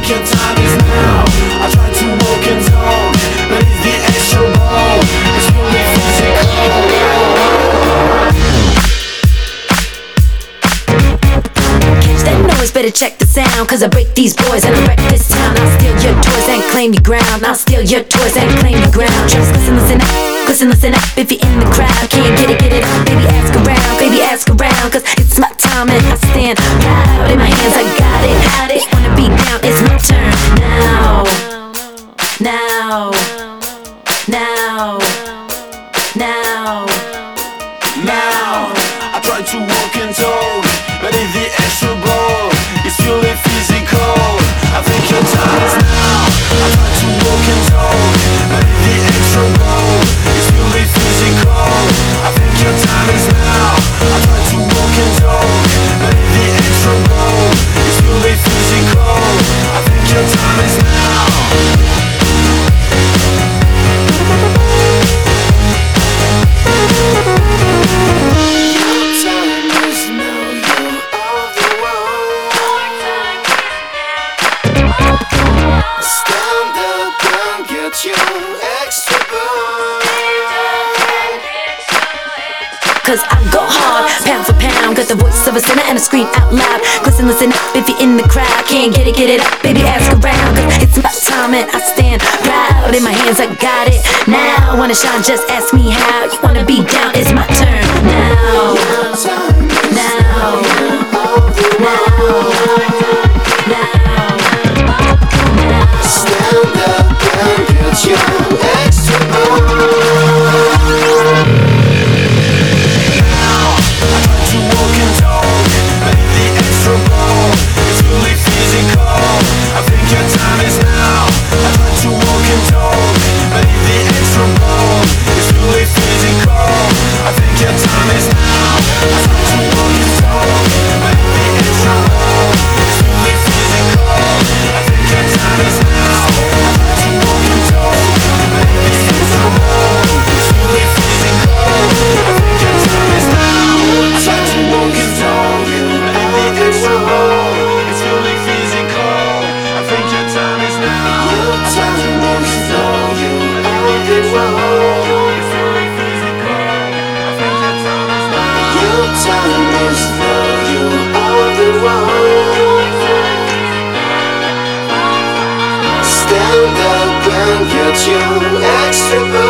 think your time is now. I try to walk and talk, but it's the extra ball. It's really physical. Better check the sound, cause I break these boys and I wreck this town. I'll steal your toys and claim your ground. I'll steal your toys and claim your ground. Just listen, listen up, listen, listen up. If you're in the crowd, can't get it up. Baby, ask around, cause it's my time and I stand proud. In my hands, I got it. Wanna be down, it's my turn. Now, now, now, now, now. I try to walk and talk, but it's the extra ball. It's really physical. I think your time is now. I try to walk and talk, but it's the extra ball. It's really physical. I think your time is now. I try to walk and talk, but it's the extra ball. It's really physical. I think your time is now. Cause I go hard, pound for pound. Got the voice of a sinner and I scream out loud. Listen, listen up, if you're in the crowd, can't get it up. Baby, ask around, cause it's my time and I stand proud. In my hands, I got it now. Wanna shine, just ask me how. You wanna be down, it's my turn now. Now, Stand up and get your extra ball. Stand up and get your extra